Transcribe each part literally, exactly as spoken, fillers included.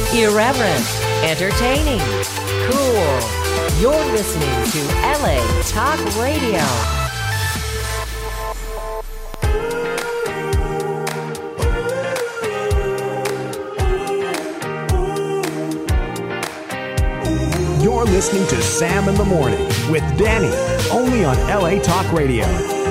Irreverent, entertaining, cool. You're listening to L A Talk Radio. You're listening to Sam in the Morning with Danny, only on L A Talk Radio.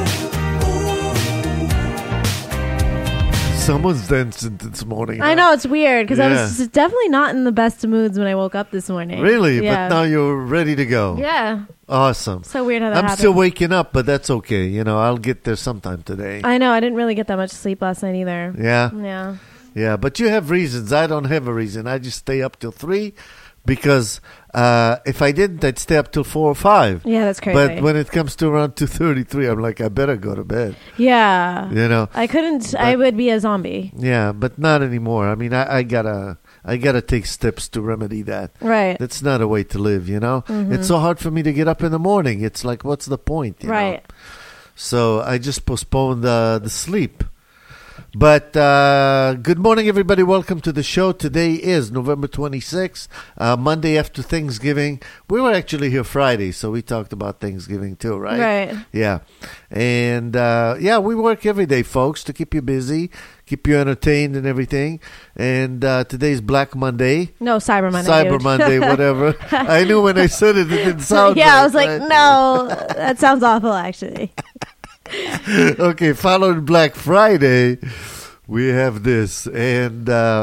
Someone's dancing this morning. I huh? know, it's weird because Yeah. I was definitely not in the best of moods when I woke up this morning. Really? Yeah. But now you're ready to go. Yeah. Awesome. So weird how that I'm happened. still waking up, but that's okay. You know, I'll get there sometime today. I know. I didn't really get that much sleep last night either. Yeah? Yeah. Yeah, but you have reasons. I don't have a reason. I just stay up till three because uh, if I didn't, I'd stay up till four or five. Yeah, that's crazy. But when it comes to around two thirty-three, I'm like, I better go to bed. Yeah. You know? I couldn't. I But- would be a zombie. Yeah, but not anymore. I mean, I, I gotta, I gotta take steps to remedy that. Right. That's not a way to live, you know. Mhm. It's so hard for me to get up in the morning. It's like, what's the point? You Right. know? So I just postponed the the sleep. But uh, good morning, everybody. Welcome to the show. Today is November twenty-sixth, uh, Monday after Thanksgiving. We were actually here Friday, so we talked about Thanksgiving too, right? Right. Yeah. And, uh, yeah, we work every day, folks, to keep you busy, keep you entertained and everything. And uh, today's Black Monday. No, Cyber Monday. Cyber dude. Monday, whatever. I knew when I said it, it didn't sound yeah, right, I was like, right? no, that sounds awful, actually. Okay, following Black Friday, we have this. And, uh,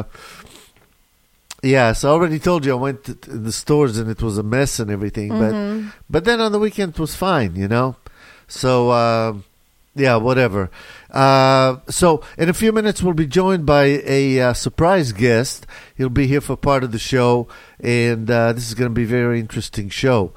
yeah, so I already told you I went to to the stores and it was a mess and everything. Mhm. But but then on the weekend it was fine, you know? So, uh, yeah, whatever. Uh, so in a few minutes we'll be joined by a uh, surprise guest. He'll be here for part of the show. And uh, this is going to be a very interesting show.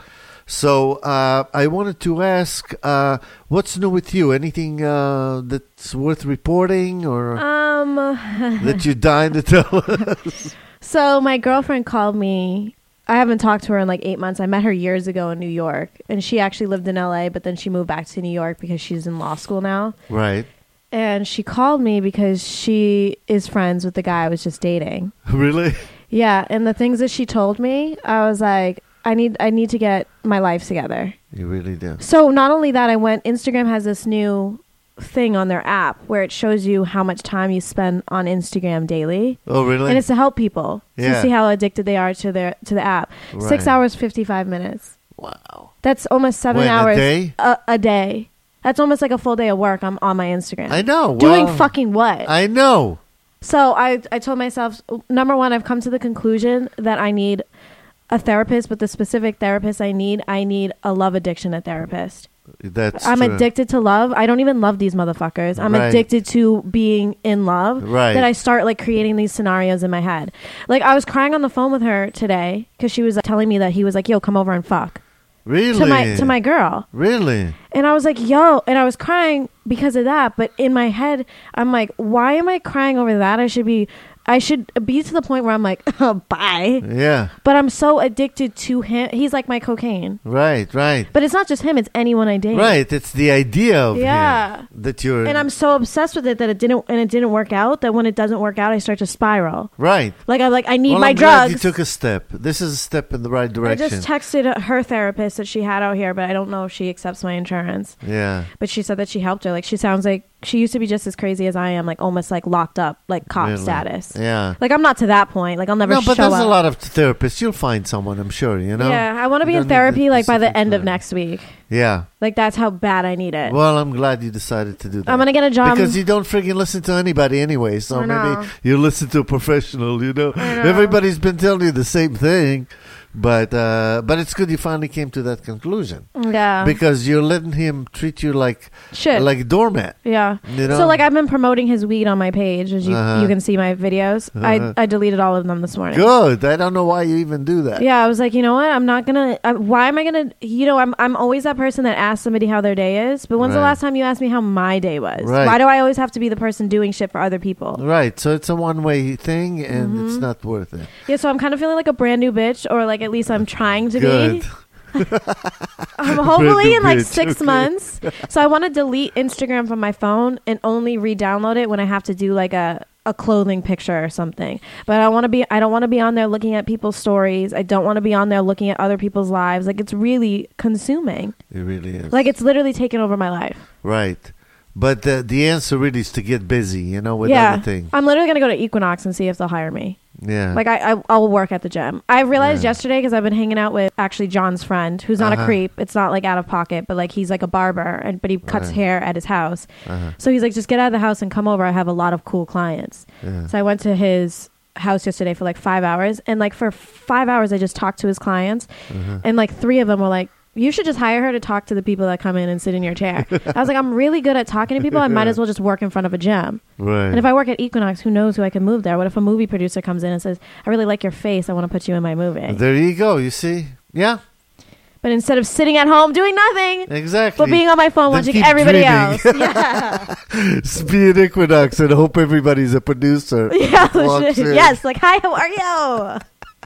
So uh, I wanted to ask, uh, what's new with you? Anything uh, that's worth reporting or Um. that you're dying to tell us? So my girlfriend called me. I haven't talked to her in like eight months. I met her years ago in New York, and she actually lived in L A, but then she moved back to New York because she's in law school now. Right. And she called me because she is friends with the guy I was just dating. Really? Yeah, and the things that she told me, I was like, I need I need to get my life together. You really do. So not only that, I went, Instagram has this new thing on their app where it shows you how much time you spend on Instagram daily. Oh, really? And it's to help people Yeah. to see how addicted they are to their to the app. Six Right. hours, fifty-five minutes. Wow. That's almost seven When, a hours day? A, a day. That's almost like a full day of work. I'm on my Instagram. I know. Doing well, fucking what? I know. So I I told myself, number one, I've come to the conclusion that I need a therapist, but the specific therapist I need, I need a love addiction a therapist. That's I'm true. addicted to love. I don't even love these motherfuckers. I'm Right. addicted to being in love. Right. That I start like creating these scenarios in my head. Like I was crying on the phone with her today because she was like, telling me that he was like, "Yo, come over and fuck." Really? To my to my girl. Really? And I was like, "Yo," and I was crying because of that. But in my head, I'm like, "Why am I crying over that? I should be." I should be to the point where I'm like, oh, bye. Yeah. But I'm so addicted to him. He's like my cocaine. Right, right. But it's not just him. It's anyone I date. Right. It's the idea of Yeah. him that you're... And I'm so obsessed with it that it didn't, and it didn't work out, that when it doesn't work out, I start to spiral. Right. Like, I'm like, I need well, my I'm glad drugs. you took a step. This is a step in the right I direction. just texted her therapist that she had out here, but I don't know if she accepts my insurance. Yeah. But she said that she helped her. Like, she sounds like she used to be just as crazy as I am, like almost like locked up, like cop Really? status. Yeah. Like, I'm not to that point. Like, I'll never No, but show there's up. a lot of therapists. You'll find someone, I'm sure, you know? Yeah, I want to be You in don't need therapy the like by the specific end of time. next week. Yeah. Like, that's how bad I need it. Well, I'm glad you decided to do that. I'm gonna get a job. Because you don't freaking listen to anybody anyway, so I know. maybe you listen to a professional, you know? I know. Everybody's been telling you the same thing, but uh, but it's good you finally came to that conclusion. Yeah. Because you're letting him treat you like Shit. like a doormat. Yeah. You know? So, like, I've been promoting his weed on my page, as you Uh-huh. you can see my videos. Uh-huh. I I deleted all of them this morning. Good. I don't know why you even do that. Yeah, I was like, you know what? I'm not gonna. I, why am I gonna? You know, I'm I'm always that person that asks somebody how their day is. But when's the Right. last time you asked me how my day was? Right. Why do I always have to be the person doing shit for other people? Right. So it's a one-way thing, and Mm-hmm. it's not worth it. Yeah, so I'm kind of feeling like a brand new bitch, or like at least I'm trying to Good. be. Um, hopefully new in like bitch, six okay. months. So I want to delete Instagram from my phone and only re-download it when I have to do like a a clothing picture or something. But I want to be I don't want to be on there looking at people's stories. I don't want to be on there looking at other people's lives. Like, it's really consuming. It really is. Like, it's literally taken over my life. Right. But the, the answer really is to get busy, you know, with yeah. other things. I'm literally going to go to Equinox and see if they'll hire me. Yeah. Like, I, I, I'll work at the gym. I realized Yeah. yesterday, because I've been hanging out with actually John's friend, who's not Uh-huh. a creep. It's not like out of pocket, but like he's like a barber, and but he cuts Right. hair at his house. Uh-huh. So he's like, just get out of the house and come over. I have a lot of cool clients. Yeah. So I went to his house yesterday for like five hours. And like for five hours, I just talked to his clients. Uh-huh. And like three of them were like, you should just hire her to talk to the people that come in and sit in your chair. I was like, I'm really good at talking to people. I might as well just work in front of a gym. Right. And if I work at Equinox, who knows who I can move there? What if a movie producer comes in and says, I really like your face. I want to put you in my movie. There you go. You see? Yeah. But instead of sitting at home doing nothing, Exactly. but being on my phone Then watching keep everybody dreaming. else. Yeah. Just be an Equinox and hope everybody's a producer. yeah. Walks in. Yes. Like, hi, how are you?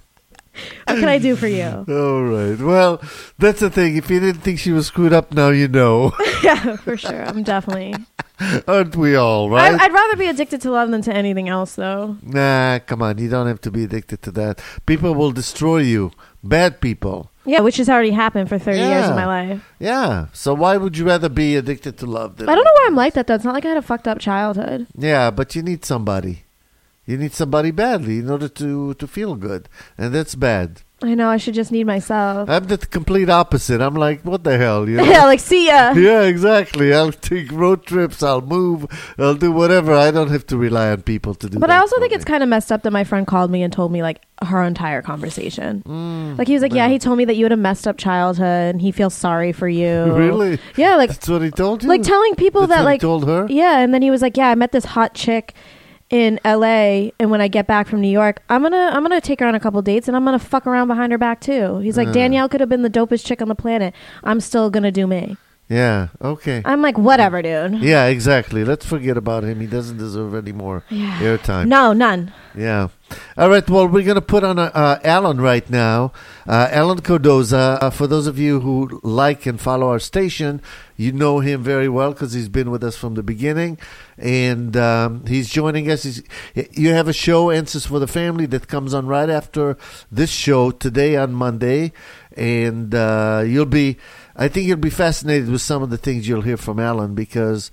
What can I do for you? All right. Well, that's the thing. If you didn't think she was screwed up, now you know. Yeah, for sure. I'm definitely. Aren't we all, right? I, I'd rather be addicted to love than to anything else, though. Nah, come on. You don't have to be addicted to that. People will destroy you. Bad people. Yeah, which has already happened for thirty years Yeah. of my life. Yeah. So why would you rather be addicted to love than... I don't know why I'm like that, though. It's not like I had a fucked up childhood. Yeah, but you need somebody. You need somebody badly in order to, to feel good. And that's bad. I know, I should just need myself. I'm the complete opposite. I'm like, what the hell? You know? Yeah, like, see ya. Yeah, exactly. I'll take road trips. I'll move. I'll do whatever. I don't have to rely on people to do But that I also for think me. it's kind of messed up that my friend called me and told me, like, her entire conversation. Mm, Like, he was like, yeah, man. he told me that you had a messed up childhood and he feels sorry for you. Really? Yeah, like, That's what he told you? like telling people That's that, what like, he told her? yeah, and then he was like, yeah, I met this hot chick in L A, and when I get back from New York, I'm gonna I'm gonna take her on a couple dates, and I'm gonna fuck around behind her back too. He's like, Uh. Danielle could have been the dopest chick on the planet. I'm still gonna do me. Yeah, okay. I'm like, whatever, dude. Yeah, exactly. Let's forget about him. He doesn't deserve any more Yeah. airtime. No, none. Yeah. All right. Well, we're going to put on uh, Alan right now. Uh, Alan Cordoza. Uh, for those of you who like and follow our station, you know him very well because he's been with us from the beginning. And um, he's joining us. He's, you have a show, Answers for the Family, that comes on right after this show today on Monday. And uh, you'll be... I think you'll be fascinated with some of the things you'll hear from Alan because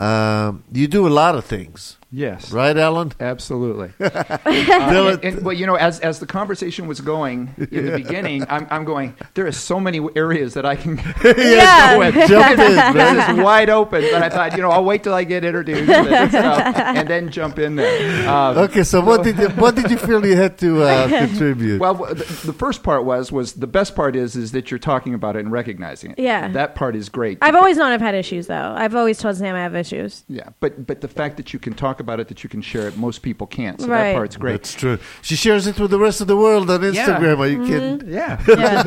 um, you do a lot of things. Yes. Right, Alan? Absolutely. Tell uh, it- and, and, well, you know, as as the conversation was going in the beginning, I'm I'm going, there are so many areas that I can Yeah. go with. Jump in, This man. is wide open. But I thought, you know, I'll wait till I get introduced and, stuff, and then jump in there. Um, Okay, so what did you, what did you feel you had to uh, contribute? Well, the, the first part was was the best part is is that you're talking about it and recognizing it. Yeah. That part is great. I've always known I've had issues, though. I've always told Sam I have issues. Yeah, but but the fact that you can talk about it, that you can share it, most people can't. So Right. that part's great. That's true. She shares it with the rest of the world on Instagram. Are you Mm-hmm. kidding? Yeah.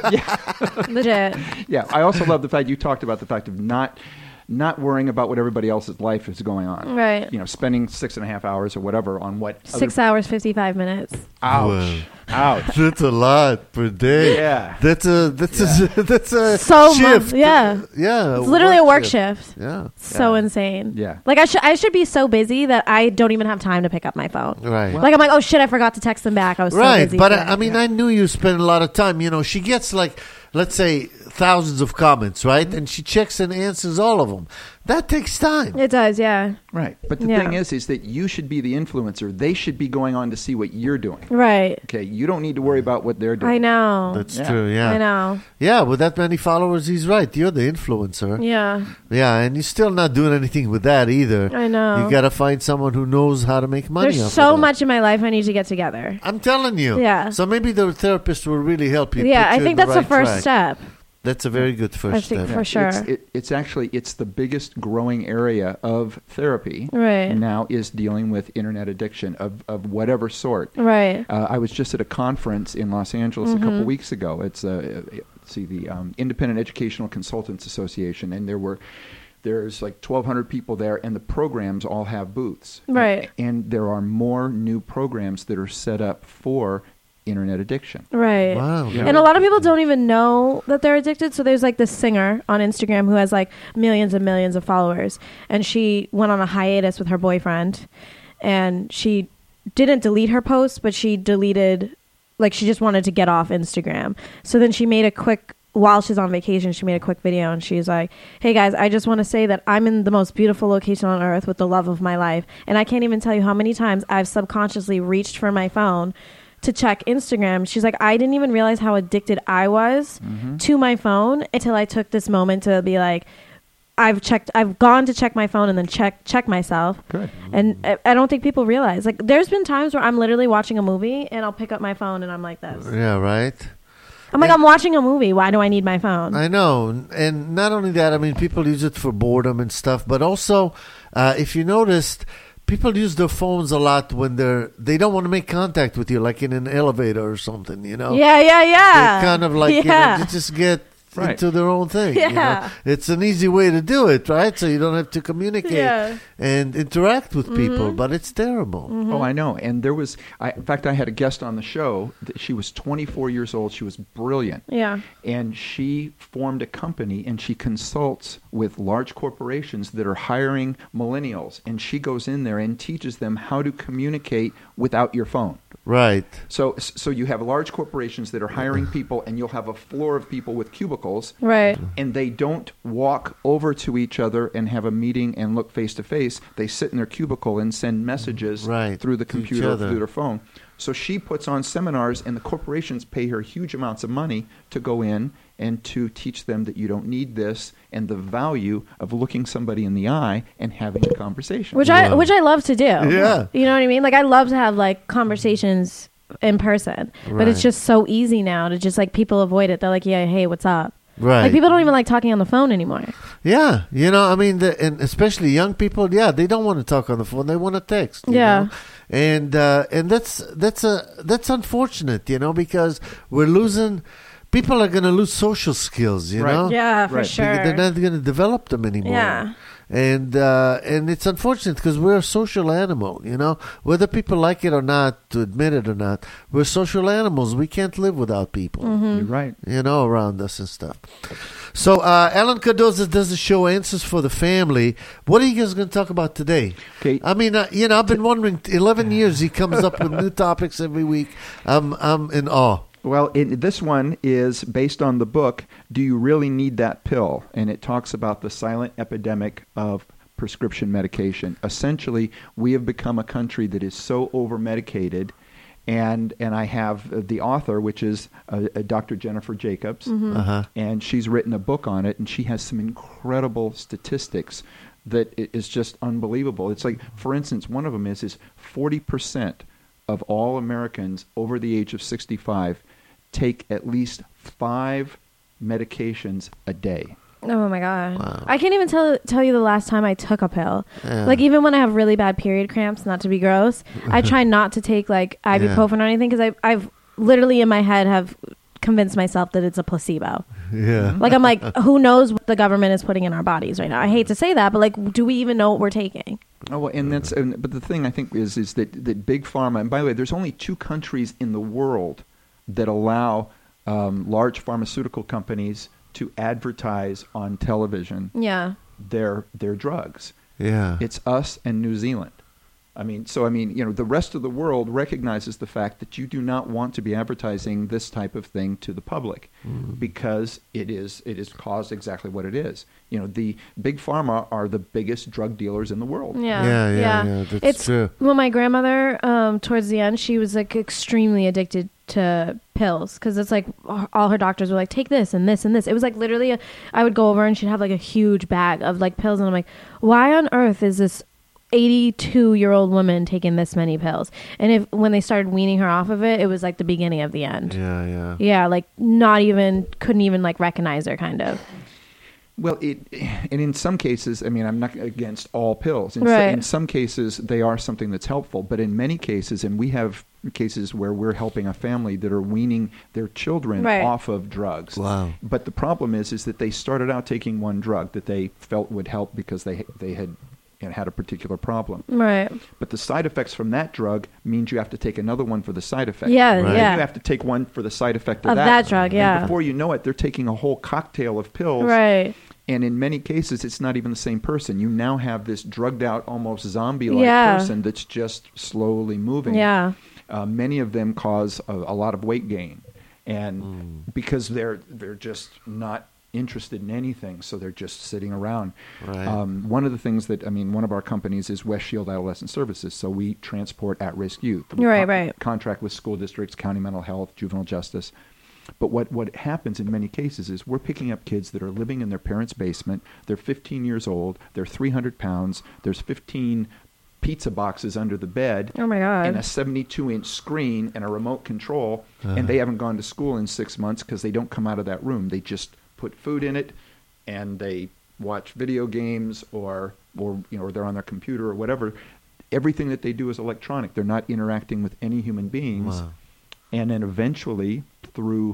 Yeah. Legit. Yeah, I also love the fact you talked about the fact of not not worrying about what everybody else's life is going on. Right. You know, spending six and a half hours or whatever on what. Six hours, fifty-five minutes. Ouch. Ouch. That's a lot per day. Yeah. That's a that's a that's a So shift. much. Yeah. Yeah. It's literally a work shift. Yeah. So Yeah. insane. Yeah. Like, I should I should be so busy that I don't even have time to pick up my phone. Right. Like, I'm like, oh shit, I forgot to text them back. I was so Right, busy. but today. I, I mean, I knew you spent a lot of time. You know, she gets like, let's say, thousands of comments, right? And she checks and answers all of them. That takes time. It does, yeah. Right. But the Yeah. thing is, is that you should be the influencer. They should be going on to see what you're doing. Right. Okay. You don't need to worry about what they're doing. I know. That's Yeah. true. Yeah. I know. Yeah, with that many followers, he's right. You're the influencer. Yeah. Yeah, and you're still not doing anything with that either. I know. You got to find someone who knows how to make money. There's off so of that. much in my life I need to get together. I'm telling you. Yeah. So maybe the therapist will really help you. Yeah, put I you think in that's the right first track. step. That's a very good first I think step. for sure. It's, it, it's actually it's the biggest growing area of therapy Right. now is dealing with internet addiction of, of whatever sort. Right. Uh, I was just at a conference in Los Angeles Mm-hmm. a couple weeks ago. It's uh, uh, see the um, Independent Educational Consultants Association, and there were there's like twelve hundred people there, and the programs all have booths. Right. And there are more new programs that are set up for internet addiction. Right. Wow. Yeah. And a lot of people don't even know that they're addicted. So there's like this singer on Instagram who has like millions and millions of followers. And she went on a hiatus with her boyfriend. and she didn't delete her post, but she deleted, like she just wanted to get off Instagram. So then she made a quick, while she's on vacation, she made a quick video and she's like, hey guys, I just want to say that I'm in the most beautiful location on earth with the love of my life. And I can't even tell you how many times I've subconsciously reached for my phone to check Instagram. She's like, I didn't even realize how addicted I was mm-hmm. to my phone until I took this moment to be like, I've checked, I've gone to check my phone and then check check myself. Good. And I, I don't think people realize. Like, there's been times where I'm literally watching a movie and I'll pick up my phone and I'm like this. Yeah, right. I'm like, and I'm watching a movie. Why do I need my phone? I know. And not only that, I mean, people use it for boredom and stuff, but also, uh, if you noticed, people use their phones a lot when they're, they don't want to make contact with you, like in an elevator or something, you know? Yeah, yeah, yeah. They kind of like, yeah. you know, they just get right. into their own thing. Yeah. You know? It's an easy way to do it, right? So you don't have to communicate yeah. and interact with people, Mm-hmm. but it's terrible. Mm-hmm. Oh, I know. And there was, I, in fact, I had a guest on the show. That she was twenty-four years old. She was brilliant. Yeah. And she formed a company and she consults with large corporations that are hiring millennials. And she goes in there and teaches them how to communicate without your phone. Right. So, so you have large corporations that are hiring people, and you'll have a floor of people with cubicles, Right. and they don't walk over to each other and have a meeting and look face to face. They sit in their cubicle and send messages Right. through the To each computer, or other. through their phone. So she puts on seminars, and the corporations pay her huge amounts of money to go in and to teach them that you don't need this, and the value of looking somebody in the eye and having a conversation. Which I Wow. which I love to do. Yeah. You know what I mean? Like, I love to have like conversations in person. But it's Right. just so easy now to just like people avoid it. They're like, yeah, hey, what's up? Right. Like, people don't even like talking on the phone anymore. Yeah, you know, I mean, the, and especially young people, yeah, they don't want to talk on the phone; they want to text. you Yeah. know? and uh, and that's that's a that's unfortunate, you know, because we're losing. People are going to lose social skills, you Right. know. Yeah, for Right. sure. They're not going to develop them anymore. Yeah. And uh, and it's unfortunate because we're a social animal, you know. Whether people like it or not, to admit it or not, we're social animals. We can't live without people, Mm-hmm. You're right. you know, around us and stuff. So uh, Alan Cardoza does a show, Answers for the Family. What are you guys going to talk about today? Okay. I mean, uh, you know, I've been wondering. Eleven years, he comes up with new topics every week. I'm I'm in awe. Well, it, this one is based on the book, Do You Really Need That Pill? And it talks about the silent epidemic of prescription medication. Essentially, we have become a country that is so over-medicated, and and I have the author, which is uh, uh, Doctor Jennifer Jacobs, Mm-hmm. Uh-huh. and she's written a book on it, and she has some incredible statistics that i- is just unbelievable. It's like, for instance, one of them is is forty percent of all Americans over the age of sixty-five take at least five medications a day. Oh my god! Wow. I can't even tell tell you the last time I took a pill. Yeah. Like, even when I have really bad period cramps, not to be gross, I try not to take like ibuprofen or anything because I I've literally in my head have convinced myself that it's a placebo. Yeah. Like, I'm like, who knows what the government is putting in our bodies right now? I hate to say that, but like, do we even know what we're taking? Oh, well, and that's and, but the thing I think is is that that big pharma. And by the way, there's only two countries in the world that allow um, large pharmaceutical companies to advertise on television Yeah. their their drugs. Yeah. It's us and New Zealand. I mean, so I mean, you know, the rest of the world recognizes the fact that you do not want to be advertising this type of thing to the public because it is it is caused exactly what it is. You know, the big pharma are the biggest drug dealers in the world. Yeah. Yeah, yeah, yeah, that's it's, true. Well, my grandmother, um, towards the end, she was like extremely addicted to pills because it's like all her doctors were like, take this and this and this. It was like literally, a, I would go over and she'd have like a huge bag of like pills, and I'm like, why on earth is this eighty-two year old woman taking this many pills? And if when they started weaning her off of it, it was like the beginning of the end. Yeah, yeah. Yeah, like not even couldn't even like recognize her, kind of. Well, it and in some cases, I mean, I'm not against all pills. In, so, Right. in some cases, they are something that's helpful, but in many cases, and we have cases where we're helping a family that are weaning their children Right. off of drugs. Wow. But the problem is, is that they started out taking one drug that they felt would help because they they had you know, had a particular problem. Right. But the side effects from that drug means you have to take another one for the side effect. Yeah, Right. And yeah. you have to take one for the side effect of, Of that drug, And yeah. before you know it, they're taking a whole cocktail of pills. Right. And in many cases, it's not even the same person. You now have this drugged out, almost zombie-like Yeah. person that's just slowly moving. Yeah. Uh, many of them cause a, a lot of weight gain, and because they're they're just not interested in anything, so they're just sitting around. Right. Um, one of the things that I mean, one of our companies is West Shield Adolescent Services, so we transport at-risk youth. We Right, con- right. Contract with school districts, county mental health, juvenile justice. But what, what happens in many cases is we're picking up kids that are living in their parents' basement. They're fifteen years old. They're three hundred pounds. There's fifteen pizza boxes under the bed. Oh my God. And a seventy-two inch screen and a remote control. And they haven't gone to school in six months because they don't come out of that room. They just put food in it and they watch video games or, or you know, or they're on their computer or whatever. Everything that they do is electronic. They're not interacting with any human beings. Wow. And then eventually, through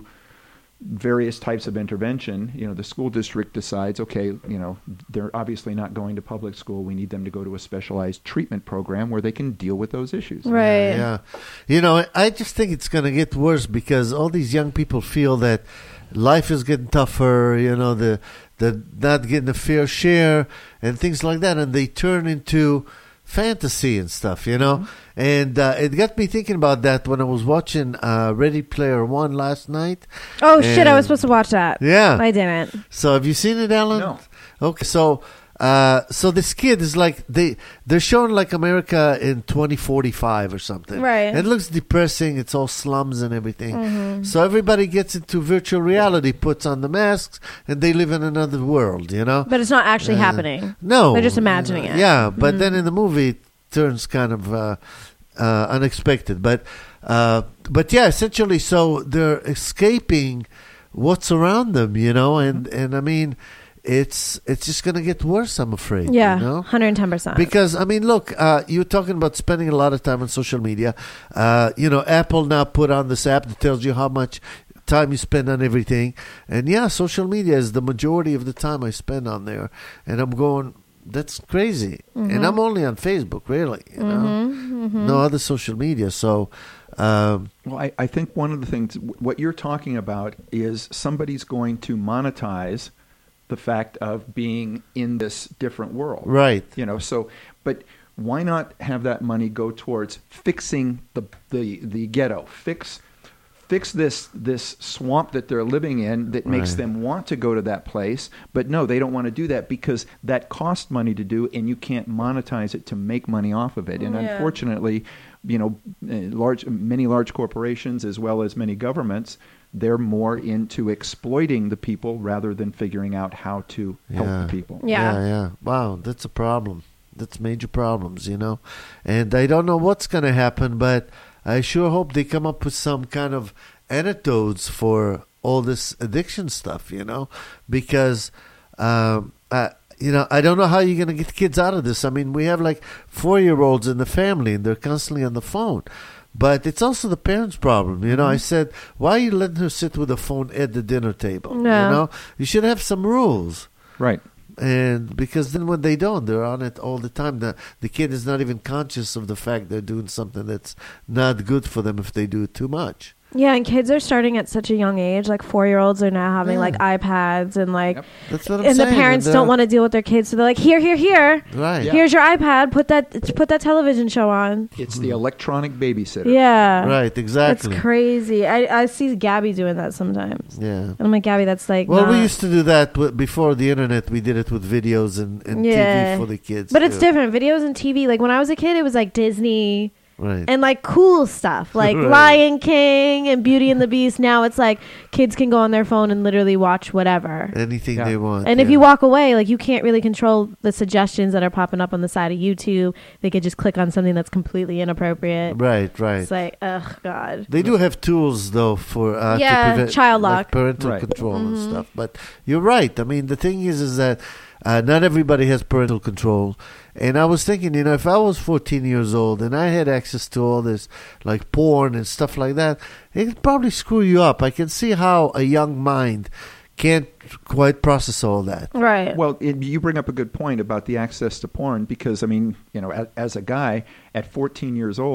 various types of intervention, you know, the school district decides, okay, you know, they're obviously not going to public school. We need them to go to a specialized treatment program where they can deal with those issues. Right. Yeah. You know, I just think it's going to get worse because all these young people feel that life is getting tougher, you know, the the not getting a fair share and things like that, and they turn into fantasy and stuff, you know. Mm-hmm. And uh, it got me thinking about that when I was watching uh, Ready Player One last night. Oh shit! I was And- supposed to watch that. Yeah. I didn't. So have you seen it, Alan? No. Okay, so uh, so this kid is like they they're showing like America in twenty forty-five or something. Right. It looks depressing. It's all slums and everything. So everybody gets into virtual reality, puts on the masks, and they live in another world. You know. But it's not actually Uh, happening. No, They're just imagining it. Yeah, but then in the movie it turns kind of uh, uh, unexpected. But uh, but yeah, essentially, so they're escaping what's around them, you know, and and I mean, it's it's just gonna get worse, I'm afraid. Yeah, you know? one hundred ten percent. Because I mean, look, uh, you're talking about spending a lot of time on social media. Uh, you know, Apple now put on this app that tells you how much time you spend on everything, and yeah, social media is the majority of the time I spend on there, and I'm going. That's crazy, and I'm only on Facebook, really. You know, no other social media. So, um, Well, I, I think one of the things, what you're talking about is somebody's going to monetize the fact of being in this different world. right? You know, so, but why not have that money go towards fixing the, the, the ghetto, fix fix this this swamp that they're living in that makes Right. them want to go to that place, but no, they don't want to do that because that costs money to do, and you can't monetize it to make money off of it. And Yeah. unfortunately, you know, uh, large many large corporations as well as many governments, they're more into exploiting the people rather than figuring out how to help Yeah. the people. Yeah. yeah, yeah. Wow, that's a problem. That's major problems, you know. And I don't know what's going to happen, but I sure hope they come up with some kind of antidotes for all this addiction stuff, you know, because, um, I, you know, I don't know how you're going to get kids out of this. I mean, we have like four-year-olds in the family, and they're constantly on the phone. But it's also the parents' problem, you know. I said, why are you letting her sit with a phone at the dinner table? No. You know, you should have some rules. Right. And because then when they don't, they're on it all the time. The, the kid is not even conscious of the fact they're doing something that's not good for them if they do it too much. Yeah, and kids are starting at such a young age. Like four-year-olds are now having Yeah. like iPads and like, Yep. That's what I'm and saying. the parents they're- don't want to deal with their kids, so they're like, here, here, here. Right. Yeah. Here's your iPad. Put that, put that television show on. It's the electronic babysitter. Yeah, Right, exactly. That's crazy. I, I see Gabby doing that sometimes. Yeah. And I'm like, Gabby, that's like. Well, we not- used to do that w- before the internet. We did it with videos and, and Yeah. T V for the kids. But it's too. different. Videos and T V. Like when I was a kid, it was like Disney Right. and like cool stuff, like Right. Lion King and Beauty and the Beast. Now it's like kids can go on their phone and literally watch whatever. Anything Yeah. they want. And if yeah. you walk away, like you can't really control the suggestions that are popping up on the side of YouTube. They could just click on something that's completely inappropriate. Right, right. It's like, ugh, God. They do have tools, though, for uh, Yeah, to prevent child like, lock. parental Right. control and Mhm. stuff. But you're right. I mean, the thing is, is that uh, not everybody has parental control. And I was thinking, you know, if I was fourteen years old and I had access to all this, like porn and stuff like that, it could probably screw you up. I can see how a young mind can't quite process all that. Right. Well, it, you bring up a good point about the access to porn because, I mean, you know, as, as a guy at fourteen years old,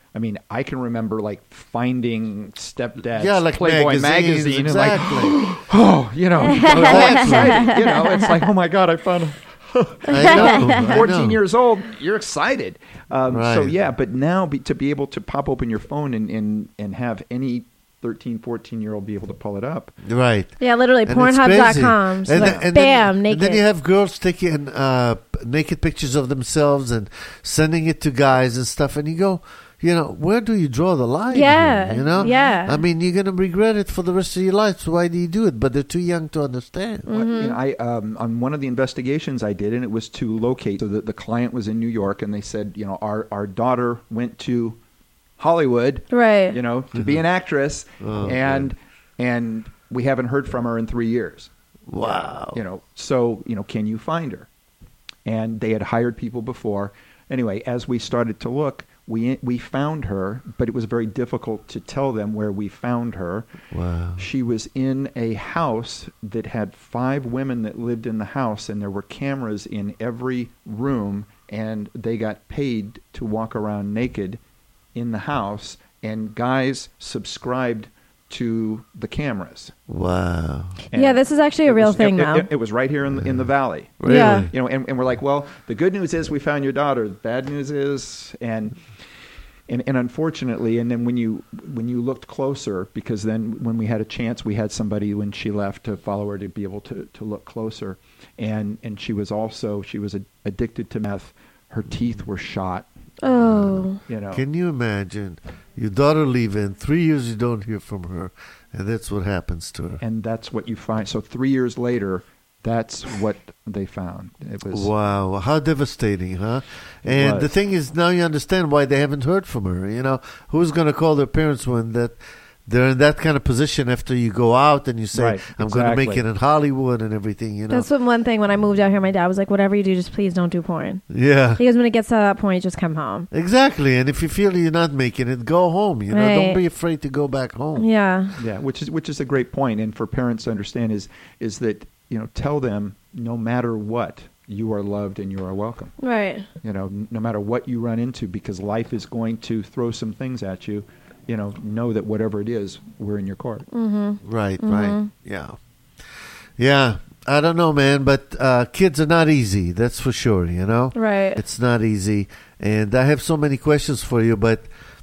I mean, I can remember like finding Stepdad's Yeah, like Playboy magazines, magazine exactly. and like, oh, you know, I was all excited. You know, it's like, oh my God, I found I know, I fourteen know. years old. You're excited. Um, So Right. yeah, but now be, to be able to pop open your phone and, and, and have any thirteen, fourteen year old be able to pull it up. Right. Yeah, literally, And it's Pornhub dot com. crazy. So And like, then- and bam, then, naked. And then you have girls taking uh, p- naked pictures of themselves and sending it to guys and stuff, and you go, you know, where do you draw the line? Yeah, here, you know, yeah. I mean, you're gonna regret it for the rest of your life. So why do you do it? But they're too young to understand. What- You know, I um, on one of the investigations I did, and it was to locate. So the, the client was in New York, and they said, you know, our our daughter went to Hollywood, right. you know, to be an actress, Oh, and and we haven't heard from her in three years. Wow. You know, so you know, can you find her? And they had hired people before. Anyway, as we started to look, we we found her, but it was very difficult to tell them where we found her. Wow. She was in a house that had five women that lived in the house, and there were cameras in every room, and they got paid to walk around naked in the house, and guys subscribed to the cameras. Wow. And Yeah, this is actually a it real was- thing it, now. It, it was right here in the, in the valley. Really? Yeah. You know, and, and we're like, well, the good news is we found your daughter. The bad news is, and and and unfortunately, and then when you when you looked closer, because then when we had a chance, we had somebody when she left to follow her to be able to, to look closer, and and she was also she was a, addicted to meth. Her teeth were shot. Oh. You know, Can you imagine your daughter leaving? Three years you don't hear from her, and that's what happens to her. and that's what you find. So three years later, that's what they found. It was Wow, how devastating, huh? And was. the thing is, now you understand why they haven't heard from her. You know, who's going to call their parents when that they're in that kind of position after you go out and you say, Right, "I'm going to make exactly. it in Hollywood" and everything. You know, That's what one thing when I moved out here, my dad was like, whatever you do, just please don't do porn. yeah, He goes, when it gets to that point, just come home. exactly. And if you feel you're not making it, go home. You know, Right. don't be afraid to go back home. Yeah. Yeah, which is which is a great point, and for parents to understand is is that you know tell them no matter what you are loved and you are welcome. Right. You know, n- no matter what you run into, because life is going to throw some things at you. You know, know that whatever it is, we're in your court. Right, right. Yeah. Yeah. I don't know, man, but uh, kids are not easy. That's for sure, you know? Right. It's not easy. And I have so many questions for you, but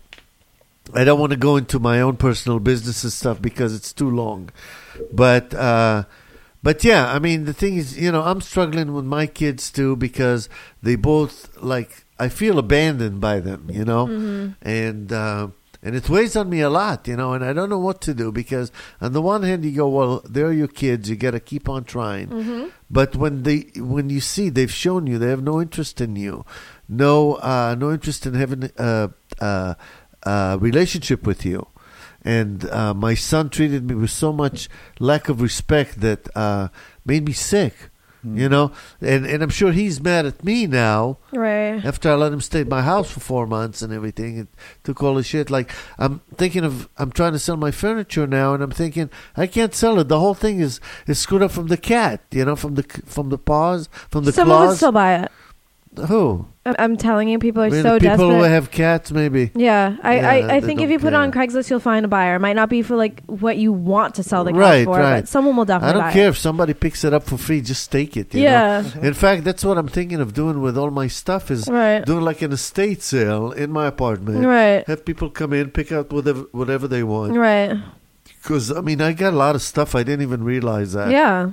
I don't want to go into my own personal business and stuff because it's too long. But, uh, but yeah, I mean, the thing is, you know, I'm struggling with my kids too because they both, like, I feel abandoned by them, you know? And, uh, and it weighs on me a lot, you know, and I don't know what to do because on the one hand you go, well, they're your kids, you got to keep on trying. But when they, when you see they've shown you they have no interest in you, no, uh, no interest in having a, a, a relationship with you, and uh, my son treated me with so much lack of respect that uh, made me sick, you know, and and I'm sure he's mad at me now. Right. After I let him stay at my house for four months and everything, and took all his shit. Like, I'm thinking of, I'm trying to sell my furniture now, and I'm thinking I can't sell it. The whole thing is is screwed up from the cat, you know, from the from the paws, from the Someone would claws. still buy it. Who? I'm- I'm telling you, people are Maybe so the people desperate. who have cats, maybe. Yeah, I, Yeah, I, I they think if don't you put it on care. Craigslist, you'll find a buyer. It might not be for like what you want to sell the couch Right, for, right. but someone will I definitely don't buy care it. if somebody picks it up for free. Just take it. You Yeah. know? In fact, that's what I'm thinking of doing with all my stuff is Right. doing like an estate sale in my apartment. Right. Have people come in, pick out whatever whatever they want. Right. Because I mean, I got a lot of stuff I didn't even realize that. Yeah.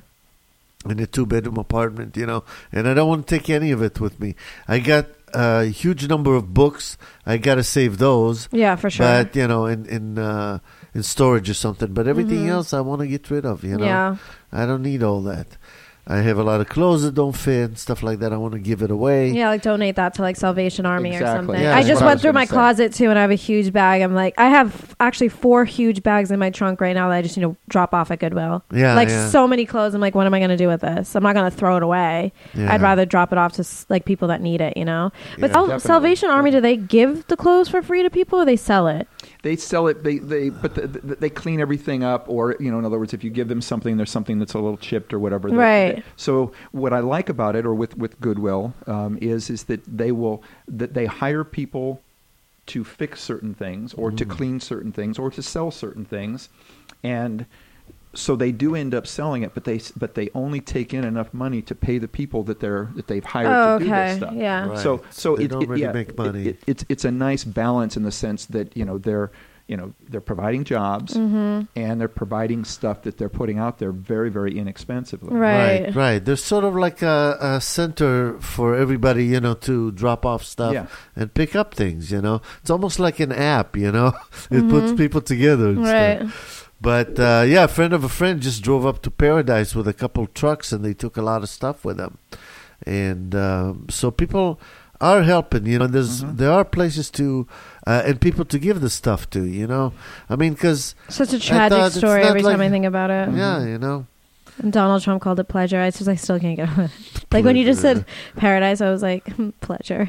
In a two bedroom apartment, you know, and I don't want to take any of it with me. I got a huge number of books. I got to save those. Yeah, for sure. But you know, in in uh, in storage or something. But everything else, I want to get rid of. You know, Yeah. I don't need all that. I have a lot of clothes that don't fit and stuff like that. I want to give it away. Yeah, like donate that to like Salvation Army or Exactly. something. Yeah, I that's just what I went was through gonna my say. closet too, and I have a huge bag. I'm like, I have actually four huge bags in my trunk right now that I just need to drop off at Goodwill. Yeah, like yeah. so many clothes. I'm like, what am I going to do with this? I'm not going to throw it away. Yeah. I'd rather drop it off to s- like people that need it, you know. But Yeah. Sal- Definitely. Salvation Army, do they give the clothes for free to people, or they sell it? They sell it. They they but the, the, they clean everything up, or you know, in other words, if you give them something, there's something that's a little chipped or whatever. they- Right. So what I like about it, or with with Goodwill, um, is is that they will that they hire people to fix certain things or to clean certain things or to sell certain things, and so they do end up selling it, but they but they only take in enough money to pay the people that they're that they've hired Oh, to do okay. this stuff. Yeah. Right. So so They it, don't it- really yeah, make it- money. it- it's it's a nice balance in the sense that you know they're you know they're providing jobs and they're providing stuff that they're putting out there very very inexpensively. Right. Right, right. There's sort of like a, a center for everybody, you know, to drop off stuff Yeah. and pick up things, you know. It's almost like an app, you know. It puts people together and Right. stuff. But, uh, yeah, a friend of a friend just drove up to Paradise with a couple trucks, and they took a lot of stuff with them. And um, so people are helping, you know. And there's there are places to uh, and people to give the stuff to, you know. I mean, because Such a thought tragic it's story not every time like- I think about it. yeah, you know. And Donald Trump called it pleasure. I just I still can't get over it. Like when you just said paradise, I was like, pleasure.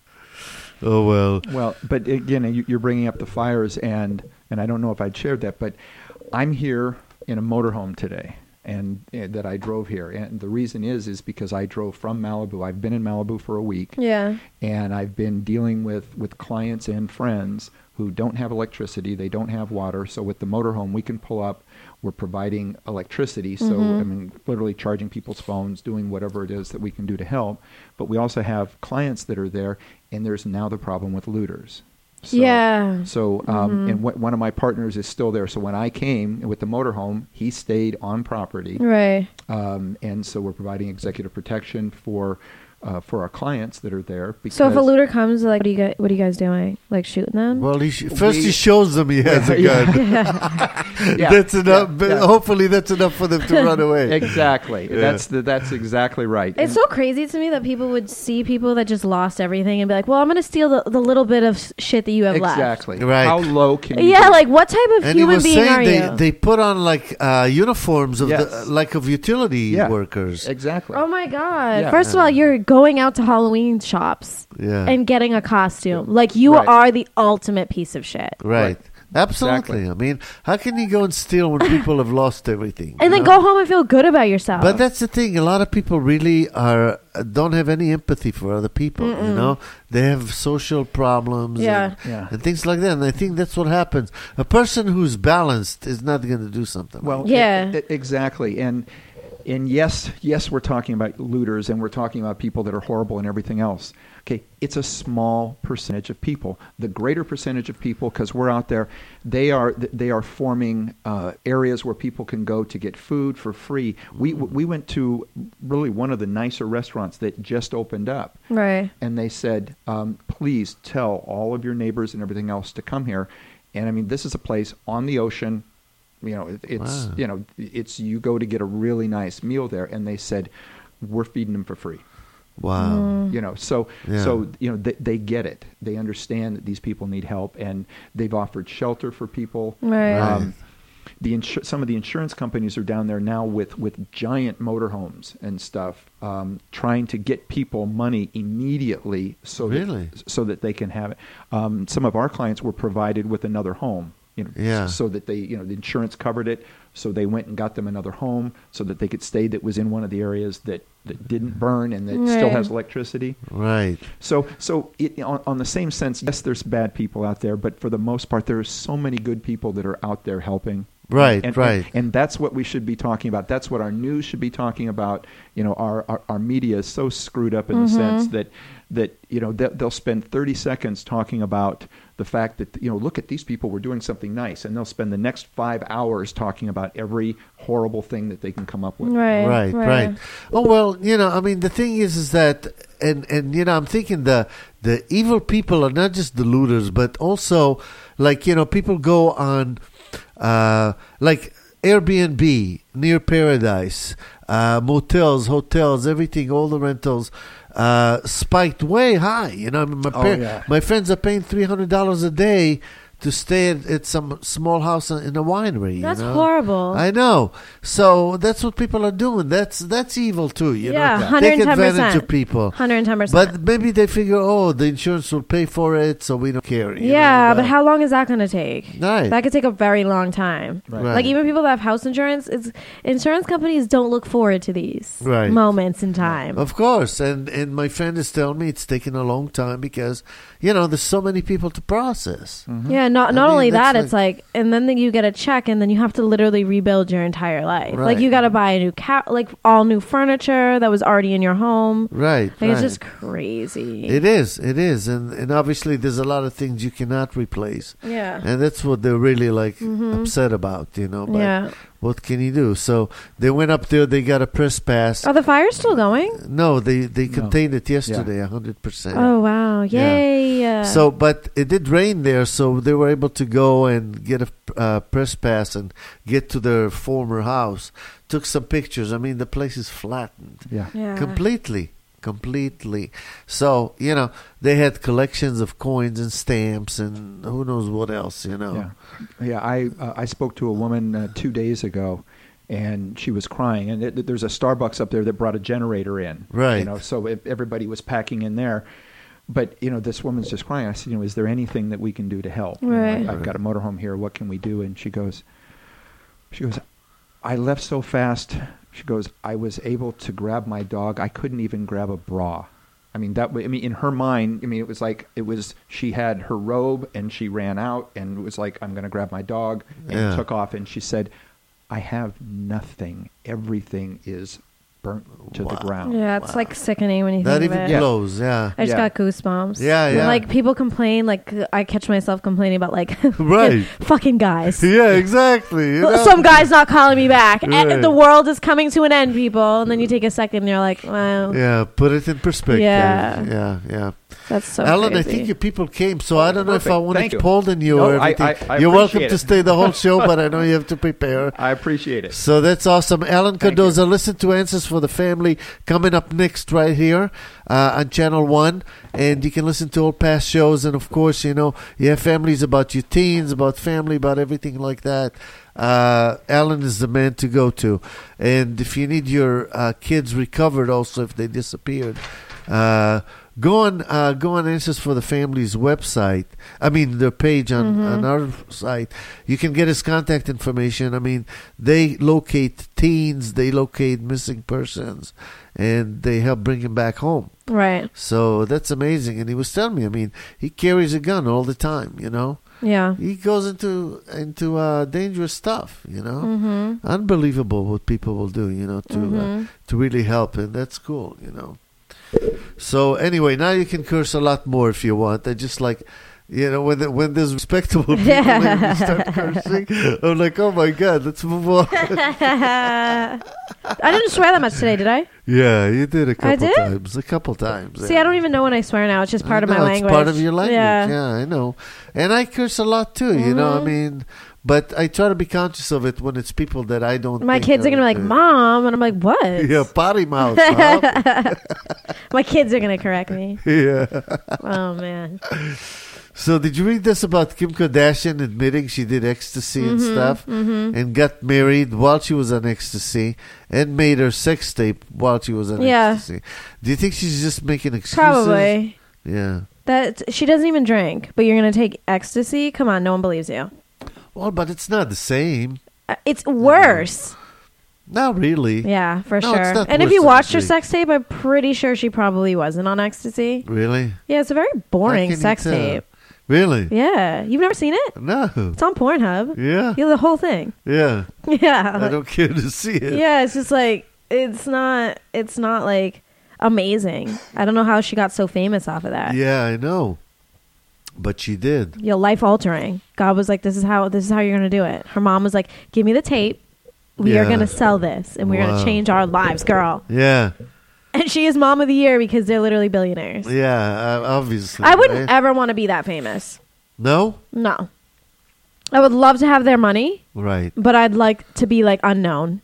Oh well. Well, but again, you- you're bringing up the fires, and and I don't know if I'd shared that, but I'm here in a motorhome today, and uh, that I drove here, and the reason is is because I drove from Malibu. I've been in Malibu for a week, Yeah. and I've been dealing with with clients and friends who don't have electricity, they don't have water. So with the motorhome, we can pull up. We're providing electricity, so I mean, literally charging people's phones, doing whatever it is that we can do to help. But we also have clients that are there, and there's now the problem with looters. So, Yeah. So, um, and wh- one of my partners is still there. So when I came with the motorhome, he stayed on property, Right. um, and so we're providing executive protection for uh, for our clients that are there. Because So if a looter comes, like, what are you guys, what are you guys doing? Like shooting them? Well, he sh- first We- he shows them he has a Yeah. gun. Yeah, That's enough. yeah, but yeah. Hopefully, that's enough for them to run away. Exactly. That's the, that's exactly right. It's so crazy to me that people would see people that just lost everything and be like, well, I'm going to steal the, the little bit of shit that you have left. Exactly. Right. How low can you Yeah, be? like what type of And he human was being saying are they, you? they put on like uh, uniforms of Yes. the, like of utility Yeah. workers. Exactly. Oh my god! Yeah. First of all, you're going out to Halloween shops Yeah. and getting a costume. Like you Right. are the ultimate piece of shit. Right. Right. Absolutely. Exactly. I mean, how can you go and steal when people have lost everything? And you then know? go home and feel good about yourself. But that's the thing. A lot of people really are uh, don't have any empathy for other people. You know, they have social problems. Yeah. And, Yeah. and things like that. And I think that's what happens. A person who's balanced is not going to do something. Well, Yeah. e- e- exactly. And and yes, yes, we're talking about looters and we're talking about people that are horrible and everything else. Okay, it's a small percentage of people. The greater percentage of people, because we're out there, they are they are forming uh, areas where people can go to get food for free. We we went to really one of the nicer restaurants that just opened up. right. And they said, um, please tell all of your neighbors and everything else to come here. And I mean, this is a place on the ocean. You know, it, it's Wow. you know, it's you go to get a really nice meal there, and they said, we're feeding them for free. Wow. You know, so Yeah. so you know they, they get it. They understand that these people need help, and they've offered shelter for people. Right. Um, the insu- some of the insurance companies are down there now with, with giant motorhomes and stuff, um, trying to get people money immediately so Really? that, so that they can have it. Um, some of our clients were provided with another home, you know, Yeah. so that they, you know, the insurance covered it. So they went and got them another home so that they could stay that was in one of the areas that, that didn't burn and that still Right. has electricity. Right. So, so it, on, on the same sense, yes, there's bad people out there, but for the most part, there are so many good people that are out there helping. Right, and, right. And, and that's what we should be talking about. That's what our news should be talking about. You know, our, our, our media is so screwed up in the sense that, that you know, they, they'll spend thirty seconds talking about the fact that, you know, look at these people, we're doing something nice. And they'll spend the next five hours talking about every horrible thing that they can come up with. Right. Right, right. Oh well, you know, I mean, the thing is, is that, and and you know, I'm thinking the the evil people are not just the looters, but also, like, you know, people go on, uh, like Airbnb near Paradise, uh, motels, hotels, everything, all the rentals. Uh, spiked way high. You know, I mean, my Oh, par- yeah. my friends are paying three hundred dollars a day to stay at, at some small house in a winery. That's you know? horrible. I know. So that's what people are doing. That's that's evil too. You Yeah, know, one hundred ten take percent. advantage of people. one hundred ten percent. But maybe they figure, oh, the insurance will pay for it, so we don't care. you Yeah, know, but how long is that going to take? Right. That could take a very long time. Right. Right. Like even people that have house insurance, it's insurance companies don't look forward to these Right. moments in time. Of course, and and my friend is telling me it's taking a long time because you know there's so many people to process. Yeah, not I not mean, only that's that, it's like, and then you get a check, and then you have to literally rebuild your entire life. Right. Like you got to buy a new cat, like all new furniture that was already in your home. Right, Like it's right. just crazy. It is, it is, and and obviously there's a lot of things you cannot replace, yeah. and that's what they're really like upset about, you know. But Yeah. what can you do? So they went up there, they got a press pass. Are the fires still going? No, they they No. contained it yesterday, a hundred percent. Oh wow! Yay! Uh, So, but it did rain there, so they were able to go and get a uh, press pass and get to their former house. Took some pictures. I mean, the place is flattened Yeah. yeah. completely, completely. So, you know, they had collections of coins and stamps and who knows what else, you know. Yeah, yeah. I uh, I spoke to a woman uh, two days ago, and she was crying. And it, there's a Starbucks up there that brought a generator in, Right. You know, so if everybody was packing in there. But you know, this woman's just crying. I said, you know, is there anything that we can do to help? You know, Right. I, I've got a motorhome here. What can we do? And she goes, she goes, I left so fast. She goes, I was able to grab my dog. I couldn't even grab a bra. I mean, that. I mean, in her mind, I mean, it was like it was. She had her robe, and she ran out, and it was like, I'm going to grab my dog, and Yeah. took off. And she said, I have nothing. Everything is burnt to the Wow. ground. Yeah, it's like sickening when you Not think even of it. Yeah. clothes, yeah. I just Yeah. got goosebumps. Yeah, yeah. Like people complain, like I catch myself complaining about like Right. fucking guys. Yeah, exactly. you know? Some guy's not calling me back. Right. And the world is coming to an end, people. And then you take a second and you're like, well, Yeah, put it in perspective. Yeah. yeah, yeah. that's so Alan, I crazy. think your people came, so I don't know if I Perfect. want Thank to you. pull on you No, or I- everything. I- I You're welcome appreciate to it. stay the whole show, but I know you have to prepare. I appreciate it. So that's awesome. Alan Thank Cardoza, listen to Answers for the Family coming up next right here uh, on Channel one. And you can listen to all past shows. And, of course, you know, you have families about your teens, about family, about everything like that. Uh, Alan is the man to go to. And if you need your uh, kids recovered also if they disappeared, uh, go on uh, go on Answers for the Family's website. I mean, their page on, on our site. You can get his contact information. I mean, they locate teens, they locate missing persons, and they help bring them back home. Right. So that's amazing. And he was telling me, I mean, he carries a gun all the time, you know. Yeah. He goes into into uh, dangerous stuff, you know. Mm-hmm. Unbelievable what people will do, you know, to uh, to really help, and that's cool, you know. So anyway, now you can curse a lot more if you want. I just like, you know, when the, when there's respectable people and you start cursing, I'm like, oh my god, let's move on. I didn't swear that much today, did I? Yeah, you did a couple I did? times, a couple times. See, yeah. I don't even know when I swear now. It's just part I of my know, language. It's part of your language. Yeah. Yeah, I know. And I curse a lot too, you know. I Mhm. mean, but I try to be conscious of it when it's people that I don't. My think kids are going to be like, uh, Mom. And I'm like, what? Yeah, potty mouth. Mom. My kids are going to correct me. Yeah. Oh, man. So did you read this about Kim Kardashian admitting she did ecstasy and Mm-hmm, stuff and got married while she was on ecstasy and made her sex tape while she was on Yeah. ecstasy? Do you think she's just making excuses? Probably. Yeah. That she doesn't even drink, but you're going to take ecstasy? Come on, no one believes you. Well, but it's not the same. Uh, It's worse. Not really. Yeah, for No, it's sure. not And if worse you than watched her drink. sex tape, I'm pretty sure she probably wasn't on ecstasy. Really? Yeah, it's a very How boring can you sex tell? tape. Really? Yeah. You've never seen it? No. It's on Pornhub. Yeah. You know, the whole thing. Yeah. Yeah. I don't care to see it. Yeah, it's just like it's not it's not like amazing. I don't know how she got so famous off of that. Yeah, I know. But she did. Yo, life altering. God was like, This is how this is how you're gonna do it. Her mom was like, Give me the tape. We are Yeah. gonna sell this and we're Wow. gonna change our lives, girl. Yeah. And she is mom of the year because they're literally billionaires. Yeah, uh, obviously. I wouldn't right? ever want to be that famous. No? No. I would love to have their money, Right. but I'd like to be like unknown.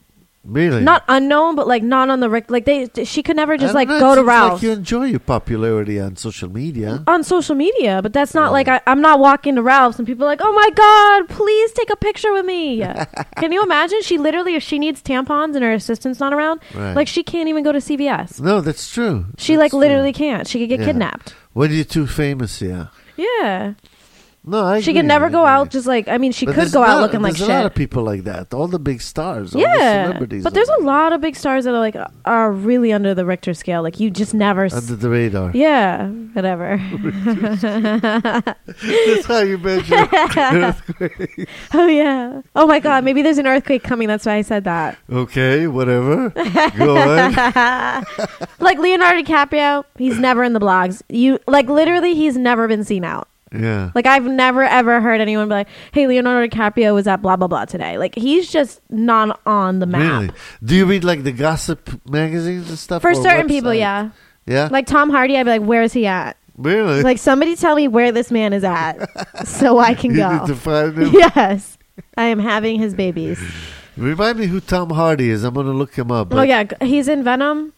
Really? Not unknown, but like not on the rec- like they. She could never just I like don't know, go it to seems Ralph's Like you enjoy your popularity on social media. on social media, but that's not Oh. like I, I'm not walking to Ralph's and people are like, oh my god, please take a picture with me. Can you imagine? She literally, if she needs tampons and her assistant's not around, Right. like she can't even go to C V S. No, that's true. She That's like true. literally can't. She could get Yeah. kidnapped. When you're too famous, yeah. Yeah, No, I she agree, could never I go agree. out. Just like I mean, she But could there's go out not- looking like There's shit. a lot of people like that. All the big stars. All the Yeah, celebrities. but are there's a like lot of big stars that are like are really under the Richter scale. Like you just never. S- under the radar. yeah, whatever. That's how you measure earthquake. Oh yeah. Oh my god. Maybe there's an earthquake coming. That's why I said that. Okay, whatever. Go on. Like Leonardo DiCaprio, he's never in the blogs. You like literally, he's never been seen out. Yeah. Like I've never ever heard anyone be like, "Hey, Leonardo DiCaprio was at blah blah blah today." Like he's just not on the map. Really? Do you read like the gossip magazines and stuff? For or certain people, websites? yeah. Yeah. Like Tom Hardy, I'd be like, "Where is he at?" really? Like somebody tell me where this man is at, so I can you go. need to find him. Yes, I am having his babies. Remind me who Tom Hardy is. I'm gonna look him up. Oh but- yeah, g- he's in Venom.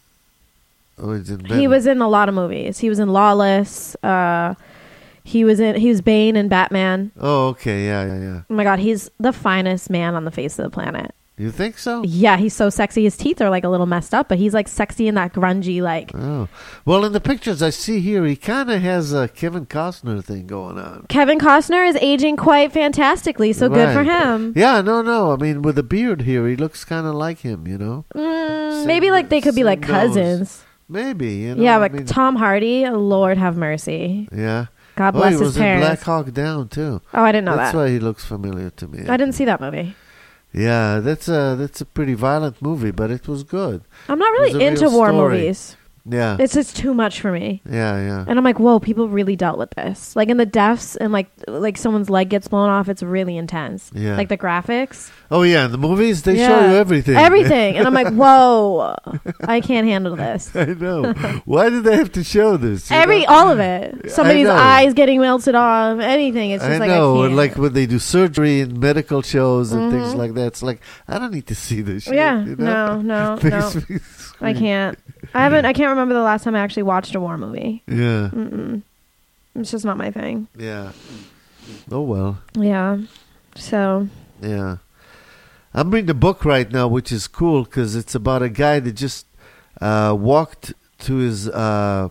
Oh, he's in He Venom. was in a lot of movies. He was in Lawless. Uh, he was in. He was Bane in Batman. Oh, okay. Yeah, yeah, yeah. Oh my god, he's the finest man on the face of the planet. You think so? Yeah, he's so sexy. His teeth are like a little messed up, but he's like sexy in that grungy like. Oh. Well, in the pictures I see here, he kind of has a Kevin Costner thing going on. Kevin Costner is aging quite fantastically, so good for Right. him. Yeah, no, no. I mean, with a beard here, he looks kind of like him, you know? Mm, Same- maybe like they could be same like nose. cousins. Maybe, you know? Yeah, I but mean, Tom Hardy, Lord have mercy. yeah. God Oh, bless he his was in Black parents. Hawk Down, too. Oh, I didn't know That's that. why he looks familiar to me. I didn't see that movie. Yeah, that's a, that's a pretty violent movie, but it was good. I'm not It was really a into real war story. movies. Yeah. It's just too much for me. Yeah, yeah. And I'm like, whoa, people really dealt with this. Like in the deaths and like like someone's leg gets blown off, it's really intense. Yeah. Like the graphics. Oh, yeah, in the movies, they show Yeah. you everything. Everything. And I'm like, whoa, I can't handle this. I know. Why did they have to show this? you Every know? all of it. Somebody's know. eyes getting melted off, anything. It's just I like know, I or can't. like when they do surgery in medical shows and things like that. It's like I don't need to see this. Shit, yeah, you know? no, no, Makes no. me I scream. can't. I haven't. I can't remember the last time I actually watched a war movie. Yeah, Mm-mm. It's just not my thing. yeah. Oh well, Yeah. So yeah. I'm reading a book right now, which is cool because it's about a guy that just uh, walked to his. Uh,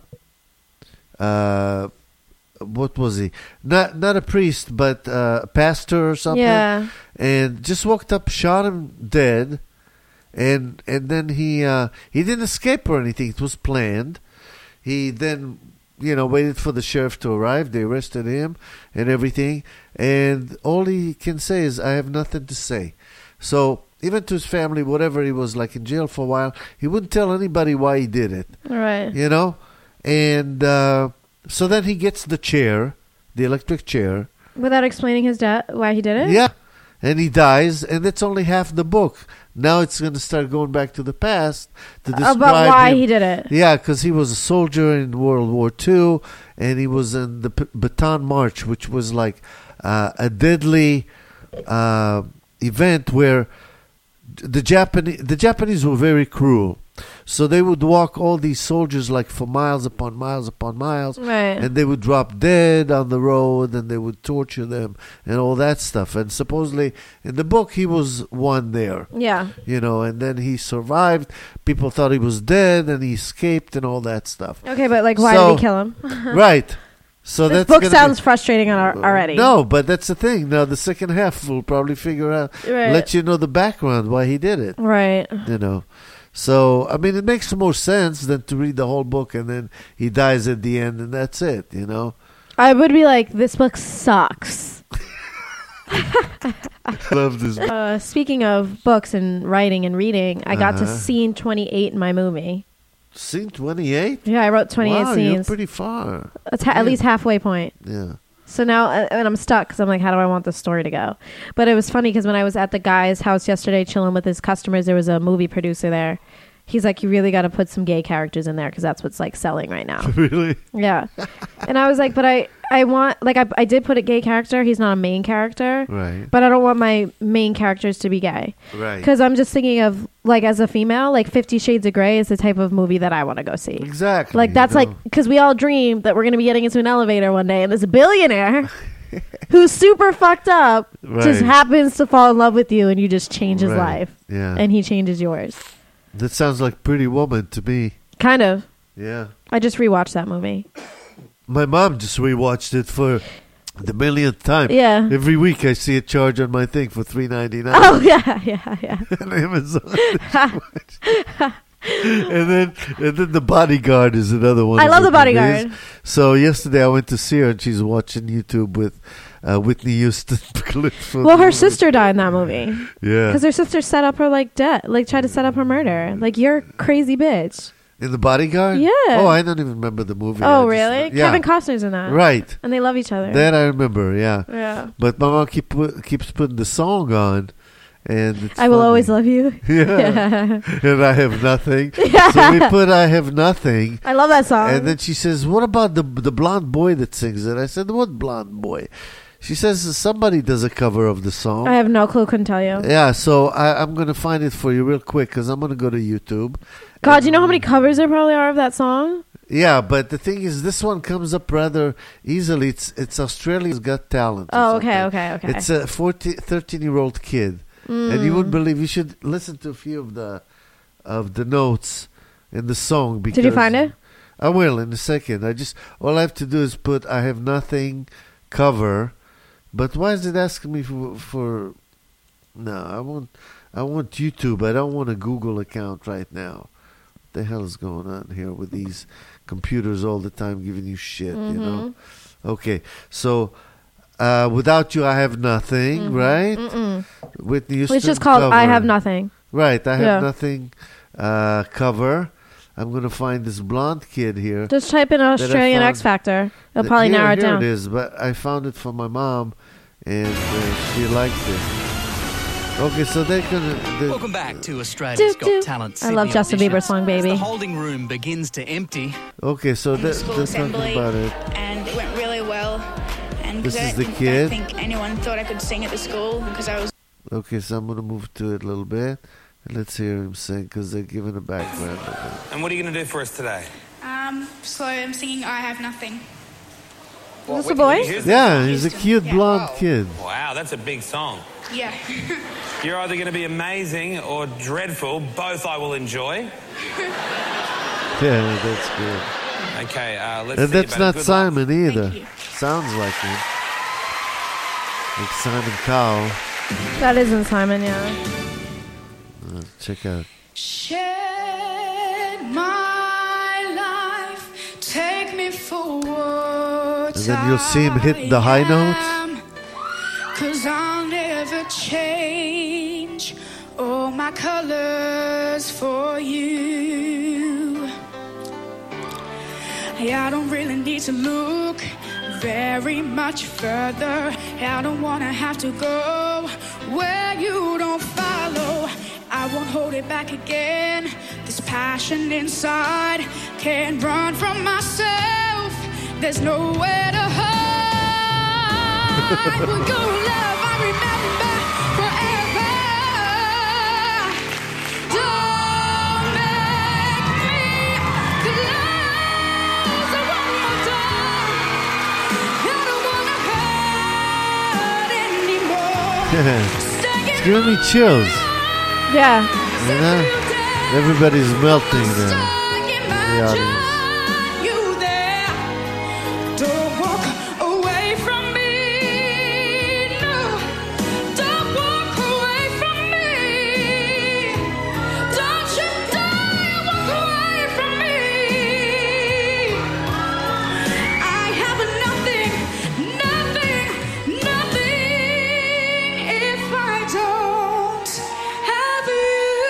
uh, what was he? Not not a priest, but uh, a pastor or something. yeah. And just walked up, shot him dead, and and then he uh, he didn't escape or anything. It was planned. He then you know waited for the sheriff to arrive. They arrested him and everything. And all he can say is, "I have nothing to say." So even to his family, whatever, he was like in jail for a while. He wouldn't tell anybody why he did it. All right. You know, and uh, so then he gets the chair, the electric chair. Without explaining his death, why he did it. Yeah. And he dies, and that's only half the book. Now it's going to start going back to the past to describe About why him. he did it. Yeah, because he was a soldier in World War Two, and he was in the P- Bataan March, which was like uh, a deadly uh, event where the Japanese the Japanese were very cruel. So they would walk all these soldiers like for miles upon miles upon miles, Right. and they would drop dead on the road, and they would torture them and all that stuff. And supposedly in the book he was one there, Yeah. you know, and then he survived. People thought he was dead, and he escaped and all that stuff. Okay, but like, why So- did he kill him? Right. So This that's book gonna sounds be- frustrating al- already. No, but that's the thing. Now the second half will probably figure out, Right. let you know the background why he did it. Right. You know. So, I mean, it makes more sense than to read the whole book and then he dies at the end and that's it, you know? I would be like, this book sucks. Love this. Uh, speaking of books and writing and reading, I got to Uh-huh. scene twenty-eight in my movie. Scene twenty-eight? Yeah, I wrote twenty-eight Wow, you're scenes. pretty far. It's ha- at least halfway point. Yeah. So now, uh, and I'm stuck because I'm like, how do I want this story to go? But it was funny because when I was at the guy's house yesterday chilling with his customers, there was a movie producer there. He's like, you really got to put some gay characters in there because that's what's like selling right now. Really? Yeah. And I was like, but I, I want, like, I, I did put a gay character. He's not a main character. Right. But I don't want my main characters to be gay. Right. Because I'm just thinking of, like, as a female, like, Fifty Shades of Grey is the type of movie that I want to go see. Exactly. Like, that's you know. like, because we all dream that we're going to be getting into an elevator one day, and this billionaire who's super fucked up Right. just happens to fall in love with you, and you just change his Right. life. Yeah. And he changes yours. That sounds like Pretty Woman to me. Kind of. Yeah. I just rewatched that movie. My mom just rewatched it for the millionth time. Yeah. Every week I see a charge on my thing for three ninety nine. Oh, yeah, yeah, yeah. on Amazon. and then and then The Bodyguard is another one. I of love her The Bodyguard. movies. So yesterday I went to see her and she's watching YouTube with uh, Whitney Houston. clips from Well, the her movie. sister died in that movie. Yeah. Because her sister set up her, like, death. Like, tried to set up her murder. Like, you're a crazy bitch. In The Bodyguard? Yeah. Oh, I don't even remember the movie. I Oh, just- really? yeah. Kevin Costner's in that. Right. And they love each other. That I remember, yeah. Yeah. But my mom keep, put, keeps putting the song on. And it's I will funny. always love you. Yeah. And I have nothing. Yeah. So we put I have nothing. I love that song. And then she says, what about the the blonde boy that sings it? I said, what blonde boy? She says, somebody does a cover of the song. I have no clue, couldn't tell you. Yeah, so I, I'm going to find it for you real quick because I'm going to go to YouTube. God, And- you know how many covers there probably are of that song? Yeah, but the thing is, this one comes up rather easily. It's it's Australia's Got Talent. or Oh, okay, something. okay, okay. It's a fourteen, thirteen-year-old kid. And you wouldn't believe, you should listen to a few of the of the notes in the song. Because Did you find it? I will in a second. I just all I have to do is put I have nothing cover. But why is it asking me for, for no, I want I want YouTube. I don't want a Google account right now. What the hell is going on here with these computers all the time giving you shit, you know? Okay. So uh, Without You I Have Nothing, right? Mm-mm. Whitney Houston It's just called I cover. Have Nothing. Right, I Have Yeah. Nothing uh, cover. I'm going to find this blonde kid here. Just type in I Australian found- X Factor. It'll Th- probably here, narrow it here down. it is, but I found it for my mom, and uh, she liked it. Okay, so they're going to... Welcome back to Australia's Doot, Got doot. Talent. I love Sydney Justin edition. Bieber's song, As Baby. the holding room begins to empty. Okay, so in the they're, school they're talking assembly, about it. and it went really well. And This 'cause I is the don't- kid? I don't think anyone thought I could sing at the school because I was. Okay, so I'm going to move to it a little bit. And let's hear him sing, because they're giving a background of it. And what are you going to do for us today? Um, so I'm singing "I Have Nothing." Is this a boy? Yeah, he's a cute Yeah. blonde kid. Wow, that's a big song. Yeah. You're either going to be amazing or dreadful. Both I will enjoy. Yeah, that's good. Okay, uh, let's And see that's about not a good Simon either. you. Sounds like him. Like Simon Cowell. That isn't Simon, yeah. Uh, check out. Shed my life, take me for what And then you'll see him hit the high notes. Cause I'll never change all my colors for you. I don't really need to look very much further. I don't wanna have to go where you don't follow. I won't hold it back again. This passion inside can't run from myself. There's nowhere to hide. Well, your love I remember forever. Don't make me close the one more door. I don't wanna hurt anymore. It's giving me chills. Yeah. You know? Everybody's melting there. The audience. You there. Don't walk away from me. No. Don't walk away from me. Don't you dare walk away from me. I have nothing, nothing, nothing if I don't have you.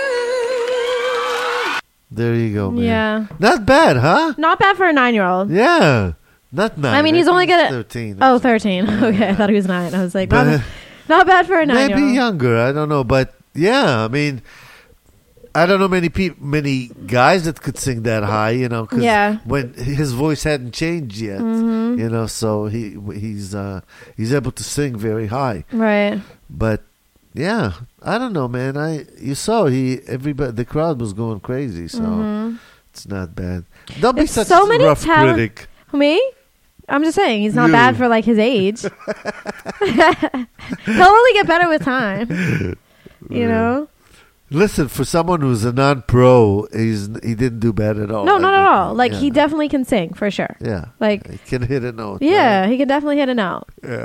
There you go, man. Yeah. Not bad, huh? Not bad for a nine-year-old. Yeah. Not nine. I mean, he's only think gonna... he's thirteen. Oh, thirteen. Okay, I thought he was nine. I was like, not, But- not bad for a nine-year-old. Maybe younger. I don't know. But yeah, I mean, I don't know many people, many guys that could sing that high, you know, 'cause Yeah. when his voice hadn't changed yet, Mhm. you know, so he he's uh, he's able to sing very high. Right. But yeah, I don't know, man. I you saw he everybody the crowd was going crazy, so Mhm. it's not bad. Don't be It's such so a many rough talent- critic. Me? I'm just saying he's not You. bad for like his age. He'll only get better with time. You know? Listen, for someone who's a non-pro, he's he didn't do bad at all. No, I not at don't all. think. Like Yeah. he definitely can sing for sure. Yeah. Like He can hit a note. yeah, right? he can definitely hit a note. Yeah.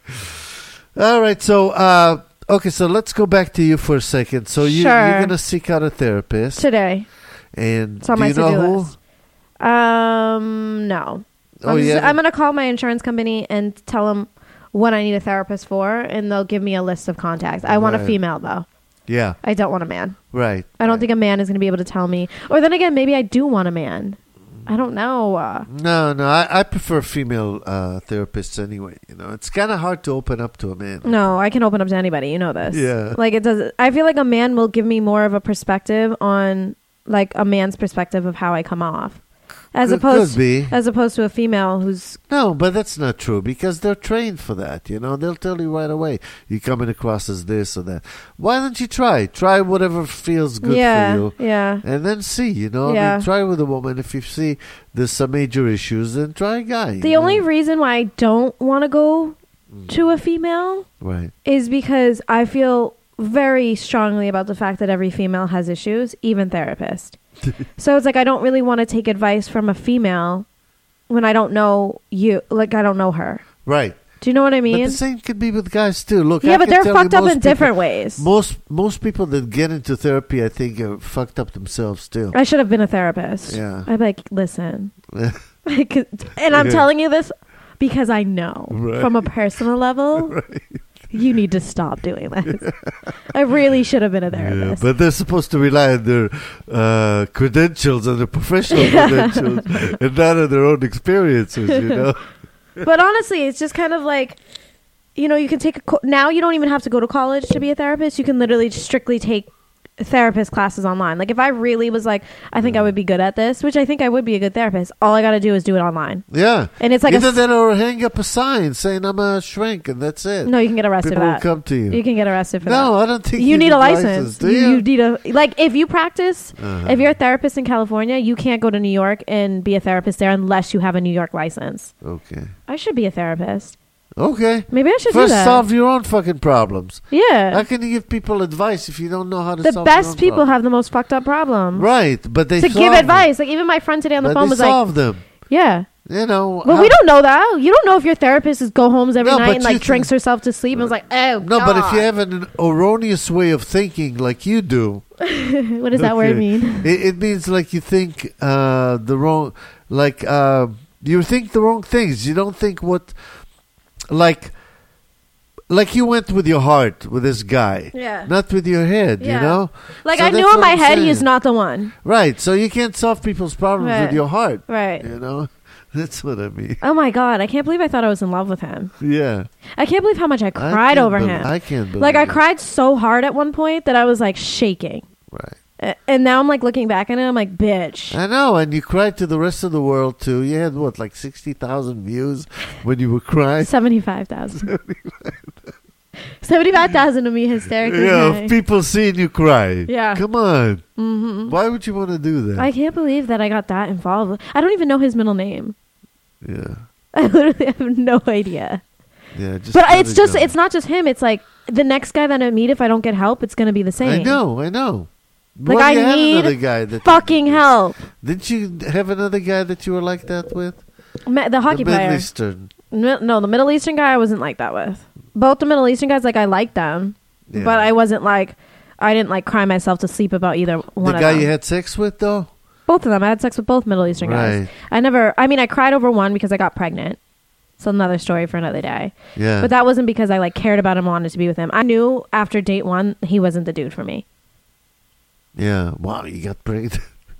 All right. So, uh, okay. So let's go back to you for a second. So you, Sure. you're going to seek out a therapist. Today. And It's on do my you know to-do who? list. Um, no. Oh, I'm, just- yeah? I'm gonna call my insurance company and tell them what I need a therapist for, and they'll give me a list of contacts. I want a Right. female though. Yeah. I don't want a man. Right. I don't think a man is gonna be able to tell me. Or then again, maybe I do want a man. I don't know. Uh, No, no. I, I prefer female uh, therapists anyway. You know, it's kind of hard to open up to a man. no, I can open up to anybody. You know this. Yeah. Like it does. I feel like a man will give me more of a perspective on, like a man's perspective of how I come off, as Could- opposed could be. as opposed to a female who's No, but that's not true because they're trained for that. You know, they'll tell you right away you're coming across as this or that. Why don't you try? Try whatever feels good yeah, for you. yeah. And then see, you know, I Yeah. mean, try with a woman. If you see there's some major issues, then try a guy. The you only know? reason why I don't want to go Mm. to a female right, is because I feel very strongly about the fact that every female has issues, even therapist. So it's like I don't really want to take advice from a female when I don't know you, like I don't know her. right. Do you know what I But mean? the same could be with guys too. Look, Yeah, I but can they're tell you fucked up most in people- different ways. Most most people that get into therapy, I think, are fucked up themselves too. I should have been a therapist. Yeah. I'd be like, listen, and I'm Yeah. telling you this because I know Right. from a personal level, you need to stop doing this. I really should have been a Yeah, therapist. but they're supposed to rely on their uh, credentials and their professional credentials, and not on their own experiences. You know. But honestly, it's just kind of like, you know, you can take a co- now you don't even have to go to college to be a therapist. You can literally just strictly take therapist classes online. Like if I really was like, I think I would be good at this, which I think I would be a good therapist. All I got to do is do it online. Yeah, And it's like a either s- that or hang up a sign saying I'm a shrink, and that's it. No, you can get arrested People for will that. come to you. You can get arrested for that. No, I don't think you you need need a license, license. do you? you? need a like if you practice. Uh-huh. If you're a therapist in California, you can't go to New York and be a therapist there unless you have a New York license. Okay. I should be a therapist. Okay. Maybe I should First do that. solve your own fucking problems. Yeah. How can you give people advice if you don't know how to The solve your best own people problems? have the most fucked up problems. Right, but they to solve give them. advice. Like even my friend today on the But phone they was like, solve them. yeah. You know. Well, how- we don't know that. You don't know if your therapist is go homes every No, night but and you like th- drinks herself to sleep and was like, oh, No, but if you God." have an erroneous way of thinking like you do, what does that word okay, mean? It, it means like you think uh, the wrong, like uh, you think the wrong things. You don't think what, like, like you went with your heart with this guy, Yeah. not with your head. Yeah. You know, Like So I knew that's in what my I'm head saying. he's not the one. Right. So you can't solve people's problems Right. with your heart. Right. You know, that's what I mean. Oh my God, I can't believe I thought I was in love with him. Yeah. I can't believe how much I I cried can't over bel- him. I can't believe Like I it. cried so hard at one point that I was like shaking. Right. A- And now I'm like looking back at it, I'm like, bitch. I know, and you cried to the rest of the world too. You had what, like sixty thousand views when you were crying. Seventy-five thousand. Seventy-five thousand to me hysterically. Yeah, crying. of people seeing you cry. Yeah. Come on. Mhm. Why would you want to do that? I can't believe that I got that involved. I don't even know his middle name. yeah. I literally have no idea. Yeah. Just But let it's it just, go. it's not just him. It's like the next guy that I meet, if I don't get help, it's going to be the same. I know. I know. Like, Well, I you had need another guy that Fucking help. Didn't you have another guy that you were like that with? Ma- the hockey the Middle player. Eastern. No, no, the Middle Eastern guy I wasn't like that with. Both the Middle Eastern guys, like I liked them, Yeah. but I wasn't like, I didn't like cry myself to sleep about either one The of guy them. you had sex with, though. Both of them. I had sex with both Middle Eastern guys. Right. I never, I mean, I cried over one because I got pregnant. So another story for another day. Yeah. But that wasn't because I like cared about him, wanted to be with him. I knew after date one, he wasn't the dude for me. Yeah. Wow, you got pregnant.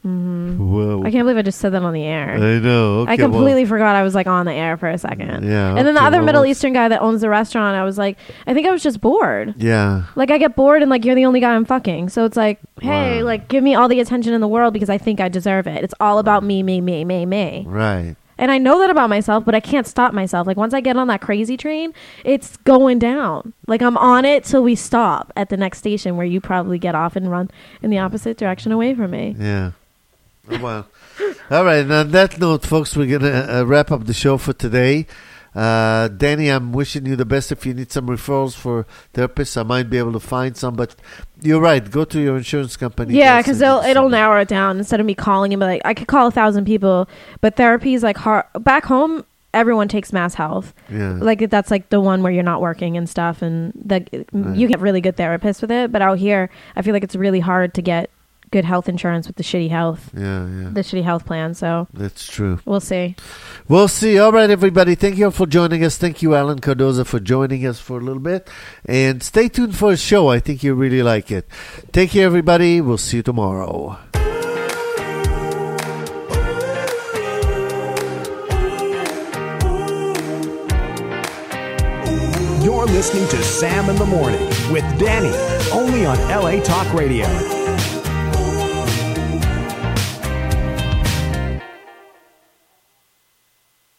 Whoa. I can't believe I just said that on the air. I know. Okay, I completely well, forgot I was like on the air for a second. Yeah, And then the okay, other well, Middle what's- Eastern guy that owns the restaurant, I was like, I think I was just bored. yeah. Like I get bored and like you're the only guy I'm fucking. So it's like, hey, Wow. like give me all the attention in the world because I think I deserve it. It's all about me, me, me, me, me. Right. And I know that about myself, but I can't stop myself. Like once I get on that crazy train, it's going down. Like I'm on it till we stop at the next station where you probably get off and run in the opposite direction away from me. Yeah. Oh, well. All right. And on that note, folks, we're going to uh, wrap up the show for today. Uh, Danny, I'm wishing you the best. If you need some referrals for therapists, I might be able to find some. But you're right. Go to your insurance company. Yeah, They'll because send you it'll it'll some. narrow it down instead of me calling and be like, I could call a thousand people, but therapy is like hard. Back home, everyone takes Mass Health. Yeah. Like that's like the one where you're not working and stuff, and that you get really good therapists with it. But out here, I feel like it's really hard to get good health insurance with the shitty health, Yeah, yeah. the shitty health plan. So That's true. we'll see. We'll see. All right, everybody. Thank you all for joining us. Thank you, Alan Cardoza, for joining us for a little bit. And stay tuned for a show. I think you really like it. Take care, everybody. We'll see you tomorrow. You're listening to Sam in the Morning with Danny, only on L A Talk Radio.